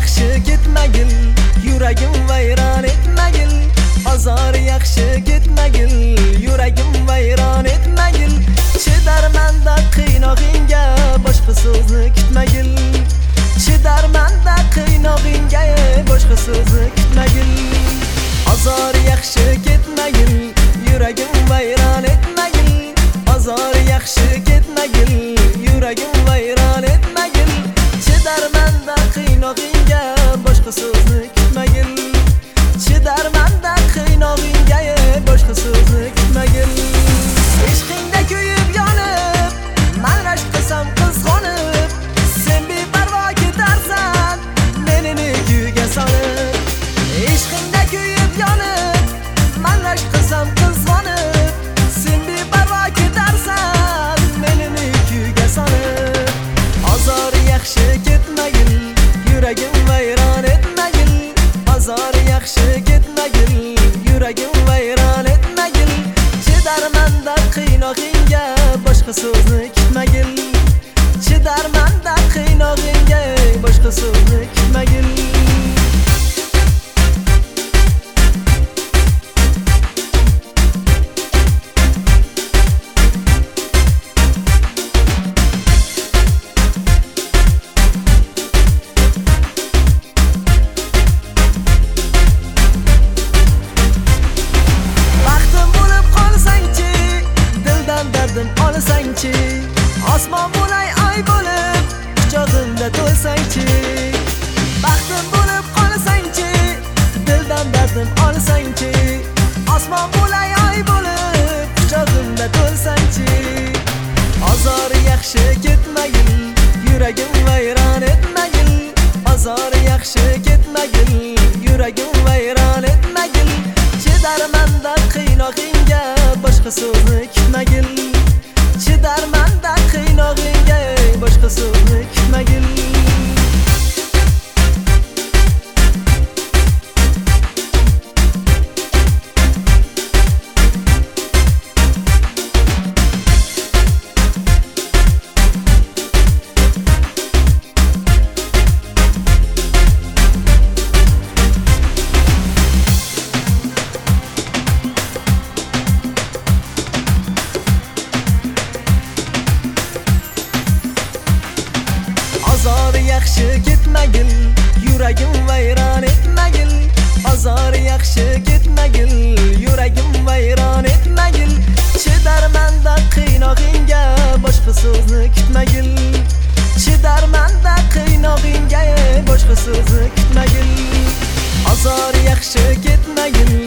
yaxshi ketmagil, yuragim vayron etmagil. Azor yaxshi ketmagil, yuragim vayron etmagil. Chidarmanda qiynog'ingga boshqa so'zni kutmagil. Chidarmanda qiynog'ingga boshqa so'zni kutmagil. Azor yaxshi ketmagil, yuragim vayron etmagil. Azor yaxshi ketmagil, yuragim vayron etmagil. Chidarmanda qiynog'ingga boshqa so'zni kutmagil. Chidarmanda qiynog'ingga boshqa so'zni kutmagil. Ishqingda kuyib yonib, men rashk qilsam qizg'onib, sen beparvo ketarsan, meni kuyga solib. Ishqingda kuyib yonib, men rashk qilsam qizg'onib, sen beparvo ketarsan, meni kuyga solib. Azor yaxshi ketmagil, yuragim vayron etmagil. Azor yaxshi ketmagil, yuragim vayron etmagil. Chidarmanda qiynog'ingga boshqa so'zni kutmagil. Chidarmanda qiynog'ingga boshqa so'zni kutmagil. Olsangchi, osmon bo'lay oy bo'lib, quchog'imda to'lsangchi. Baxtim bo'lib qolsangchi, dildan dardim olsangchi. Osmon bo'lay oy bo'lib, quchog'imda to'lsangchi. Azor yaxshi ketmagil, yuragim vayron etmagil. Azor yaxshi ketmagil, yuragim vayron etmagil. Chidarmanda qiynog'ingga boshqa so'zni kutmagil. Chidarmanda qiynog'ingga boshqa so'zni kutmagil. Azor yaxshi ketmagil, yuragim vayron etmagil. Azor yaxshi ketmagil, yuragim vayron etmagil. Chidarmanda qiynog'ingga boshqa so'zni kutmagil. Chidarmanda qiynog'ingga boshqa so'zni kutmagil. Azor yaxshi ketmagil,